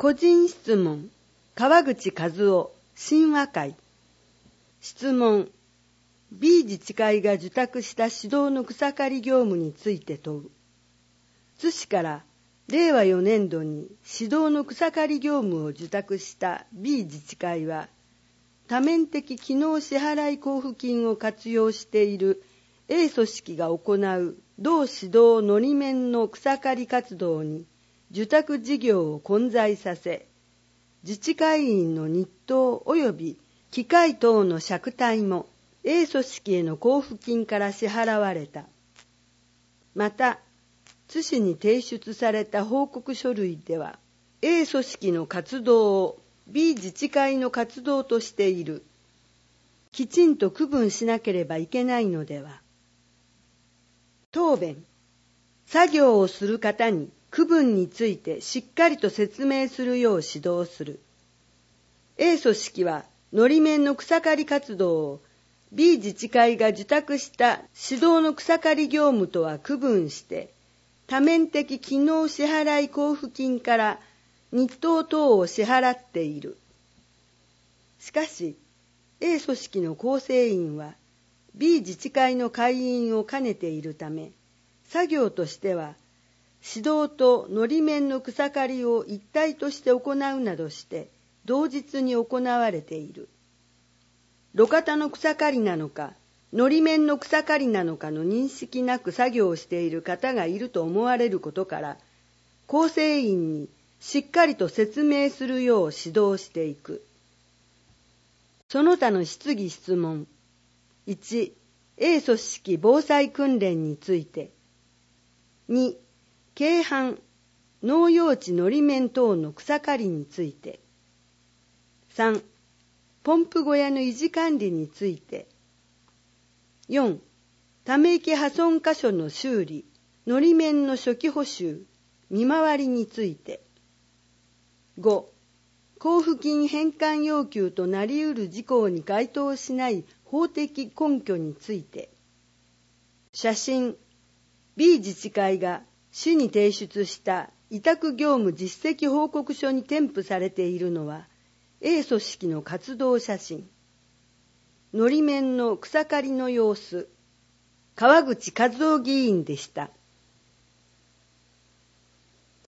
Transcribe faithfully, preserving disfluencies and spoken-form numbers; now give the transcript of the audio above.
個人質問、川口和夫、神話会。質問、B 自治会が受託した指導の草刈り業務について問う。津市かられいわよねんどに指導の草刈り業務を受託した B 自治会は、多面的機能支払い交付金を活用している A 組織が行う同指導のり面の草刈り活動に受託事業を混在させ、自治会員の日当及び機械等の借貸も A 組織への交付金から支払われた。また、津市に提出された報告書類では、A 組織の活動を B 自治会の活動としている。きちんと区分しなければいけないのでは。答弁。作業をする方に区分についてしっかりと説明するよう指導する。A 組織はのり面の草刈り活動を B 自治会が受託した指導の草刈り業務とは区分して、多面的機能支払い交付金から日当等を支払っている。しかし、A 組織の構成員は B 自治会の会員を兼ねているため、作業としては指導とのり面の草刈りを一体として行うなどして同日に行われている。路肩の草刈りなのか、のり面の草刈りなのかの認識なく作業をしている方がいると思われることから、構成員にしっかりと説明するよう指導していく。その他の質疑質問。いち、A 組織防災訓練について。に、京阪、農用地のり面等の草刈りについて。さん、ポンプ小屋の維持管理について。よん、ため池破損箇所の修理、のり面の初期補修、見回りについて。ご、交付金返還要求となり得る事項に該当しない法的根拠について。写真、B 自治会が市に提出した委託業務実績報告書に添付されているのは A 組織の活動写真。のり面の草刈りの様子、川口和夫議員でした。